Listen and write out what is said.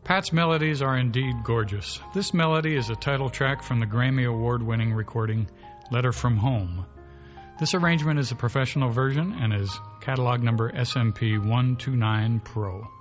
Pat's melodies are indeed gorgeous. This melody is a title track from the Grammy Award-winning recording Letter from Home. This arrangement is a professional version and is catalog number SMP 129 Pro.